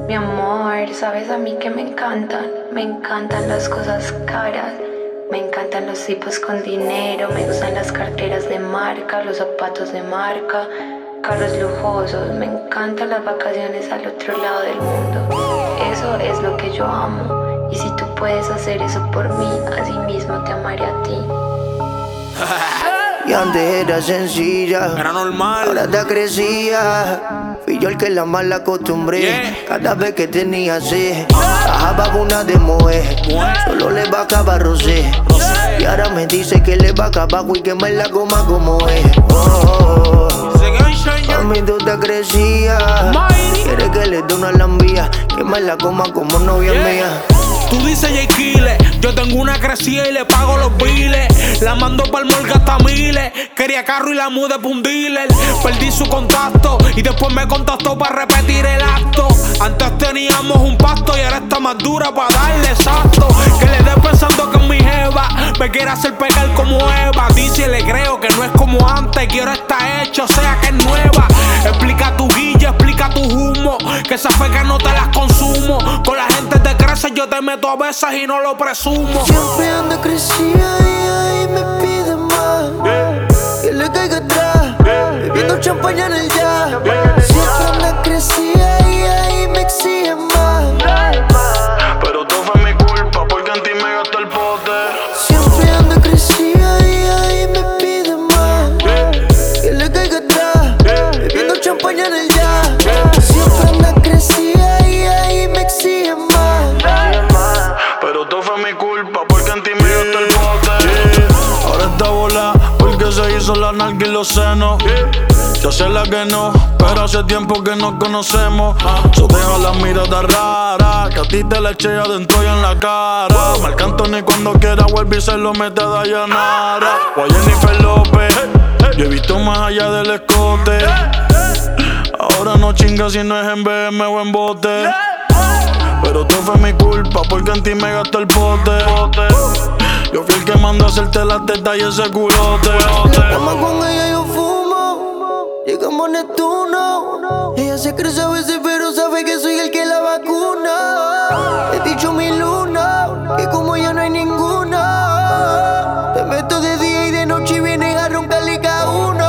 Mi amor, sabes a mí que me encantan las cosas caras, me encantan los tipos con dinero, me gustan las carteras de marca, los zapatos de marca, carros lujosos, me encantan las vacaciones al otro lado del mundo. Eso es lo que yo amo, y si tú puedes hacer eso por mí, así mismo te amaré a ti. Y antes era sencilla, era normal, ahora te crecía. Fui yo el que la mal acostumbré. Cada vez que tenía sed, bajaba una de moe, solo le bajaba rosé. Y ahora me dice que le baja abajo y que me la coma como es. Mami, tú te crecías. Quiere que le dé una lambía, que me la coma como novia mía. Tú dices J. Killer, yo tengo una crecida y le pago los biles. La mando pa'l morgue hasta miles. Quería carro y la mudé pa' un dealer. Perdí su contacto y después me contactó para repetir el acto. Antes teníamos un pacto y ahora está más dura para darle exacto. Que le dé pensando que es mi jeva, me quiere hacer pegar como Eva. Dice le creo que no es como antes, quiero está hecho, o sea que es nueva. Explica tu guilla, explica tu humo, que esa feca no te las consumo. Con la gente te crece, yo te meto a veces y no lo presumo. Siempre ando crecida y me pide más, que le caiga atrás, bebiendo champaña en el jazz. Siempre ando crecida y me exige más, pero todo fue mi culpa porque en ti me gastó el pote. siempre ando crecida y me pide más, que le caiga atrás, bebiendo champaña en el jazz. Siempre ando crecida y me exige más, pero todo fue mi culpa porque en ti me gastó el pote. Ahora está bola porque se hizo la nalga y los senos. Yo sé la que no, pero hace tiempo que nos conocemos. So deja la mirada rara, que a ti te la eché adentro y en la cara. Marc Anthony cuando quiera vuelve y se lo mete a Dayanara o a Jennifer López. Yo he visto más allá del escote. Ahora no chinga si no es en BM o en bote. Pero todo fue mi culpa porque en ti me gastó el pote. Yo fui el que mandó a hacerte la teta y ese culote. la cama con ella yo fumo, llegamos a Neptuno. Ella se crece a veces pero sabe que soy el que la vacuna. He dicho mi luna, que como ella no hay ninguna. Te meto de día y de noche y vienes a roncarle cada uno.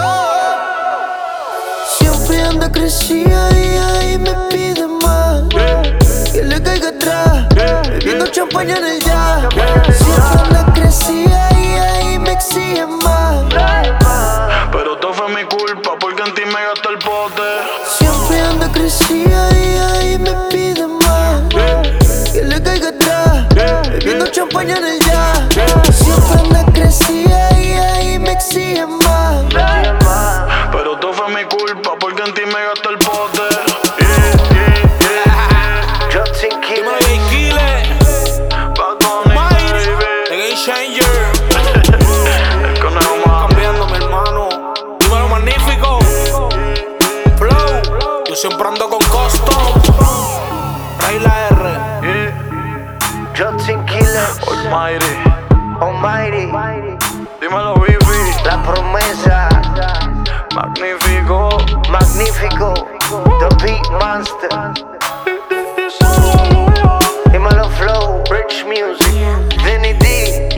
Siempre anda crecida y me pide más, que le caiga atrás, bebiendo champaña en el jazz. Siempre anda crecida y me exige más, pero todo fue mi culpa porque en ti me gastó el pote. siempre anda crecida y me pide más, que le caiga atrás, bebiendo champaña en el jazz. Siempre anda crecida y me exige más, pero todo fue mi culpa porque en ti me gastó el pote. Dímelo J. Killer, The Game Changer. El conejo más Cambiando mi hermano. Dímelo Magnífico, Flow. Yo siempre ando con Custom. Trae la R. Justin Killer, Almighty. Almighty, Dímelo Bibi, La Promesa, magnífico. Magnífico, The Beat Monster. Dímelo Flow, Rich Music, Vinny D,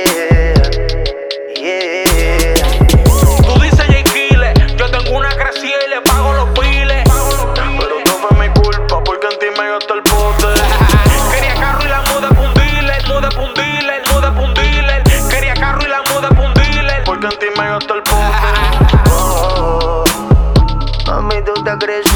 yeah. Tú dices J. Killer, yo tengo una crecida y le pago los biles. Pero todo fue mi culpa porque en ti me gastó el pote. Quería carro y la mudé pa' un dealer, mudé pa' un dealer, mudé pa' un dealer. Quería carro y la mudé pa' un dealer. Porque en ti me gastó el pote. Mami, tú te crees